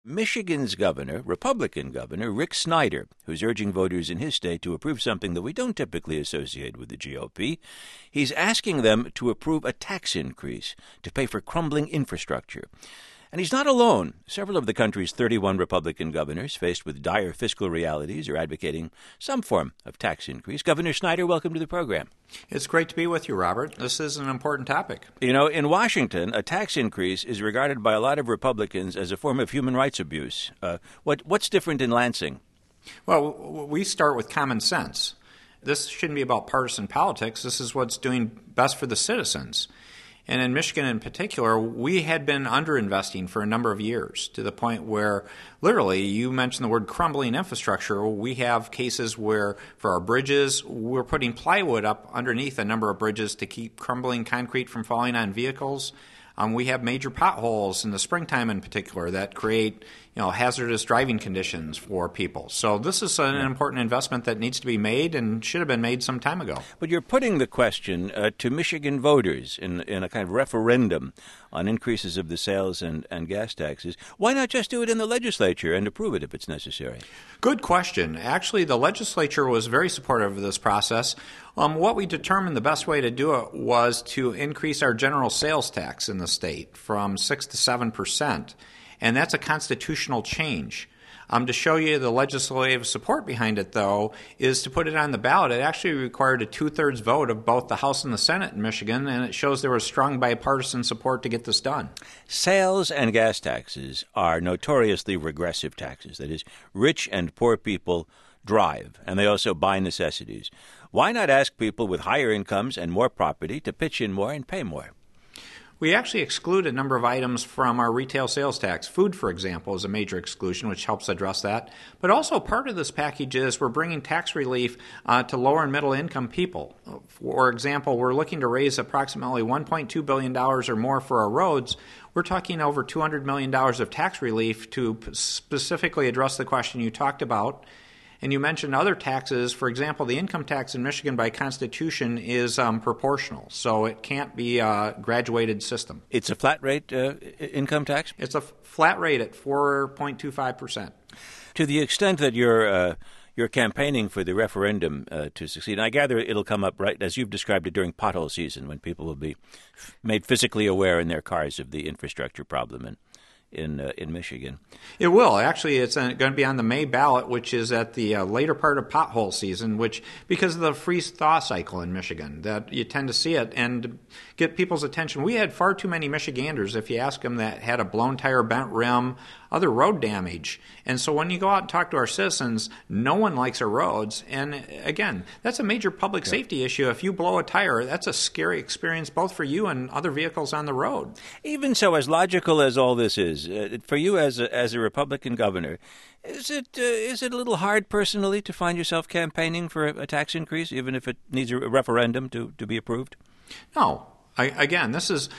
Michigan's governor, Republican Governor Rick Snyder, who's urging voters in his state to approve something that we don't typically associate with the GOP. He's asking them to approve a tax increase to pay for crumbling infrastructure. And he's not alone. Several of the country's 31 Republican governors, faced with dire fiscal realities, are advocating some form of tax increase. Governor Snyder, welcome to the program. It's great to be with you, Robert. This is an important topic. You know, in Washington, a tax increase is regarded by a lot of Republicans as a form of human rights abuse. What's different in Lansing? Well, we start with common sense. This shouldn't be about partisan politics. This is what's doing best for the citizens. And in Michigan in particular, we had been underinvesting for a number of years to the point where literally, you mentioned the word crumbling infrastructure. We have cases where for our bridges, we're putting plywood up underneath a number of bridges to keep crumbling concrete from falling on vehicles. We have major potholes in the springtime in particular that create hazardous driving conditions for people. So this is an important investment that needs to be made and should have been made some time ago. But you're putting the question to Michigan voters in a kind of referendum on increases of the sales and gas taxes. Why not just do it in the legislature and approve it if it's necessary? Good question. Actually, the legislature was very supportive of this process. What we determined the best way to do it was to increase our general sales tax in the state from 6 to 7%. And that's a constitutional change. To show you the legislative support behind it, though, is to put it on the ballot. It actually required a two-thirds vote of both the House and the Senate in Michigan, and it shows there was strong bipartisan support to get this done. Sales and gas taxes are notoriously regressive taxes. That is, rich and poor people drive, and they also buy necessities. Why not ask people with higher incomes and more property to pitch in more and pay more? We actually exclude a number of items from our retail sales tax. Food, for example, is a major exclusion, which helps address that. But also part of this package is we're bringing tax relief to lower and middle income people. For example, we're looking to raise approximately $1.2 billion or more for our roads. We're talking over $200 million of tax relief to specifically address the question you talked about. And you mentioned other taxes. For example, the income tax in Michigan by constitution is proportional, so it can't be a graduated system. It's a flat rate income tax? It's a flat rate at 4.25%. To the extent that you're campaigning for the referendum to succeed, and I gather it'll come up right as you've described it during pothole season when people will be made physically aware in their cars of the infrastructure problem in Michigan. It will. Actually, it's going to be on the May ballot, which is at the later part of pothole season, which, because of the freeze-thaw cycle in Michigan, that you tend to see it and get people's attention. We had far too many Michiganders, if you ask them, that had a blown tire, bent rim, other road damage. And so when you go out and talk to our citizens, no one likes our roads. And again, that's a major public safety issue. If you blow a tire, that's a scary experience both for you and other vehicles on the road. Even so, as logical as all this is, for you as a Republican governor, is it a little hard personally to find yourself campaigning for a tax increase, even if it needs a referendum to be approved? No. Again, this is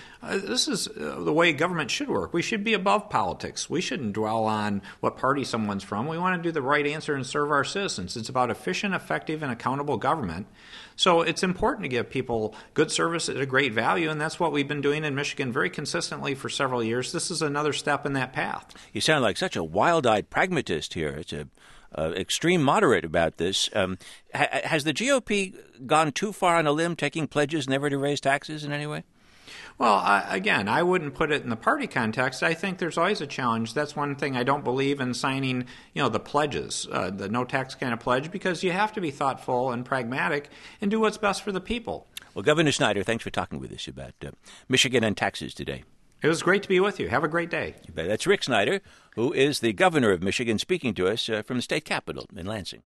the way government should work. We should be above politics. We shouldn't dwell on what party someone's from. We want to do the right answer and serve our citizens. It's about efficient, effective, and accountable government. So it's important to give people good service at a great value, and that's what we've been doing in Michigan very consistently for several years. This is another step in that path. You sound like such a wild-eyed pragmatist here. It's a extreme moderate about this. Has the GOP gone too far on a limb, taking pledges never to raise taxes in any way? Well, again, I wouldn't put it in the party context. I think there's always a challenge. That's one thing I don't believe in signing, the pledges, the no tax kind of pledge, because you have to be thoughtful and pragmatic and do what's best for the people. Well, Governor Snyder, thanks for talking with us about Michigan and taxes today. It was great to be with you. Have a great day. You bet. That's Rick Snyder, who is the governor of Michigan, speaking to us from the state capitol in Lansing.